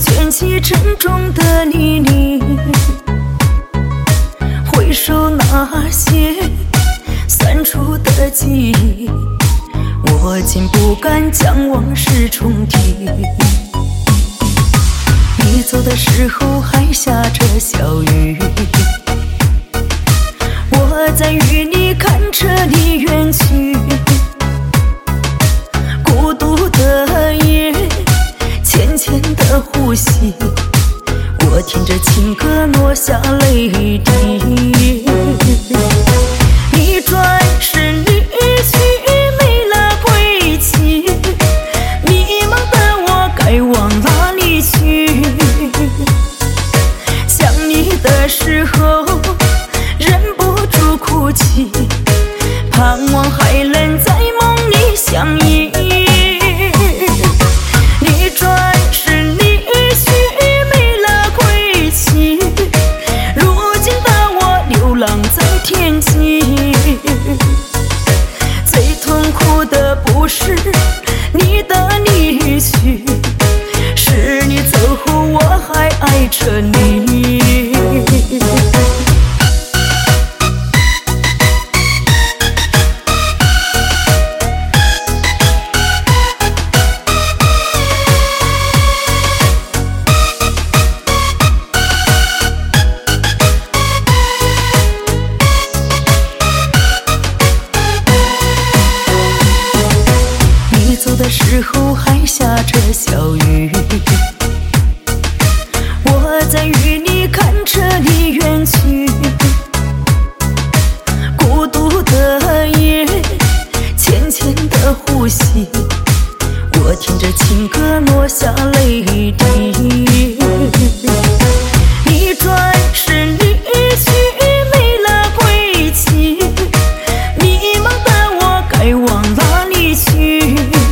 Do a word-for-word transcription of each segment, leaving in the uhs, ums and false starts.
卷起沉重的泥泞，回首那些酸楚的记忆，我竟不敢将往事重提。你走的时候还下着小雨，我在雨里看着你远去。孤独的夜，浅浅的呼吸，我听着情歌落下泪滴。你转身离去，没了归期，迷茫的我该往哪里去？想你的时候忍不住哭泣，盼望还能在梦里相依。你转身离去，没了归期，如今的我流浪在天际。最痛苦的不是你的离去，是你走后我还爱着你。走的时候还下着小雨，我在雨里看着你远去。孤独的夜，浅浅的呼吸，我听着情歌落下泪滴。你转身离去，没了归期，迷茫的我该往哪里去？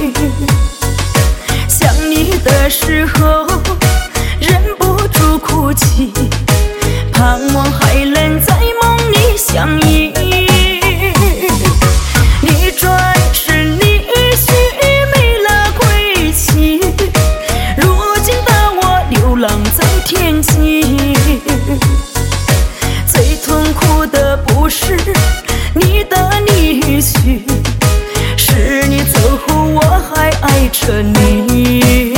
想你的时候忍不住哭泣，盼望还能在梦里相依。你转身离去，没了归期，如今的我流浪在天际。最痛苦的不是你的离去，是你走后我还爱着你。